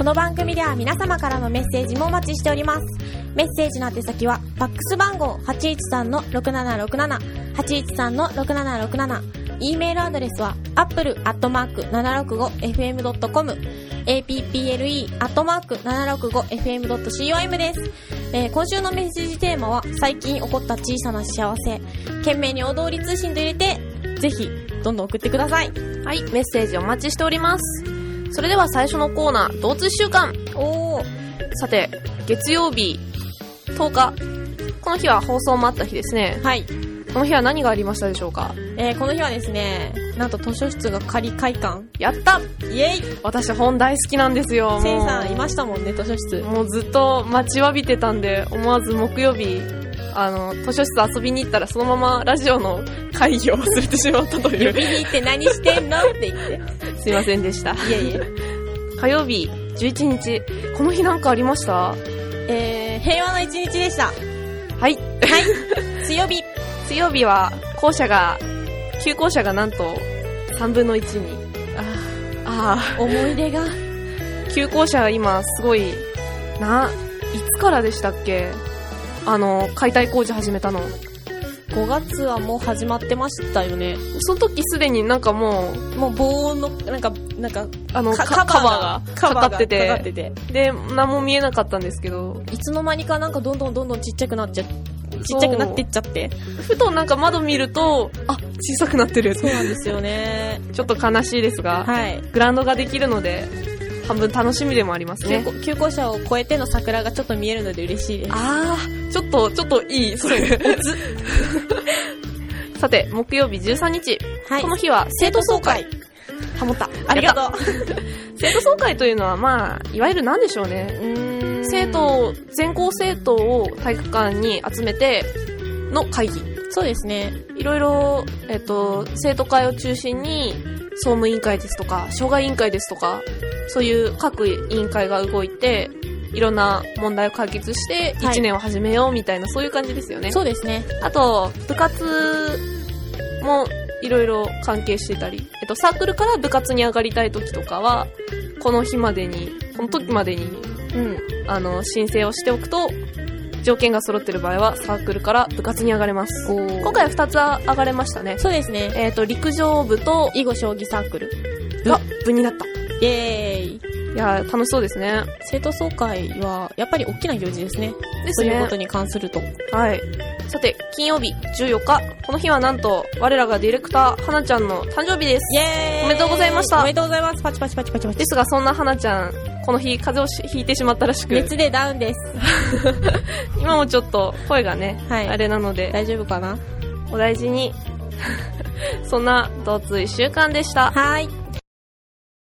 の番組では皆様からのメッセージもお待ちしております。メッセージの宛先はファックス番号 813-6767 813-6767、 E メールアドレスは apple@765fm.com apple@765fm.com です。今週のメッセージテーマは最近起こった小さな幸せ、懸命にお通り通信と入れてぜひどんどん送ってください。 はい、メッセージお待ちしております。それでは最初のコーナー、同通週間。さて、月曜日10日、この日は放送もあった日ですね。 はい。 この日は何がありましたでしょうか？ この日はですね、なんと図書室が仮開館。 やった！ イエイ！ 私本大好きなんですよ。 セイさんいましたもんね、図書室。 もうずっと待ちわびてたんで、思わず木曜日、図書室遊びに行ったらそのままラジオの会議を忘れてしまったという。 呼びに行って何してんのって言って。 すいませんでした。 いえいえ。 火曜日11日、この日なんかありました？ 平和な一日でした。 はい。 水曜日は旧校舎がなんと3分の1に。 思い出が。 旧校舎今すごい、いつからでしたっけ？解体工事始めたの。 5月はもう始まってましたよね。 その時すでになんかもう防音の、なんか、 カバーがかかってて。で、何も見えなかったんですけど。 いつの間にかなんかどんどんちっちゃくなってっちゃって。 ふとなんか窓見ると、小さくなってる。 そうなんですよね。 ちょっと悲しいですが、 はい。 グラウンドができるので、半分楽しみでもありますね。 旧校舎を越えての桜がちょっと見えるので嬉しいです。 ちょっといい。そう。さて、木曜日13日。 はい。 この日は生徒総会。ハモった。 ありがとう。 生徒総会というのは、いわゆる何でしょうね。全校生徒を体育館に集めての会議。 そうですね。 いろいろ、生徒会を中心に、総務委員会ですとか、障害委員会ですとか、そういう各委員会が動いて、いろんな問題を解決して1年を始めようみたいな、そういう感じですよね。 そうですね。 あと部活もいろいろ関係してたり、サークルから部活に上がりたい時とかはこの時までに、申請をしておくと条件が揃ってる場合はサークルから部活に上がれます。今回は2つ上がれましたね。 そうですね。 陸上部と囲碁将棋サークルが部になった。 イエーイ。 いや、楽しそうですね。 生徒総会はやっぱり大きな行事ですね。 ですね。 そういうことに関すると。 はい。さて、金曜日14日。この日はなんと、我らがディレクター、はなちゃんの誕生日です。 イエーイ。 おめでとうございました。 おめでとうございます。パチパチパチパチパチ。 ですが、そんなはなちゃん、この日風邪をひいてしまったらしく。 熱でダウンです。 今もちょっと声がね、あれなので。 大丈夫かな？ お大事に。そんな、同通1週間でした。 はい。